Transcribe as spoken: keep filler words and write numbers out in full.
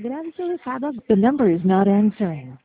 Grabe sa Sabag, the number is not answering.